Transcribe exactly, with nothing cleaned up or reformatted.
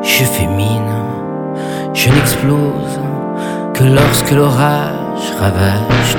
je fais mine, je n'explose que lorsque l'orage ravage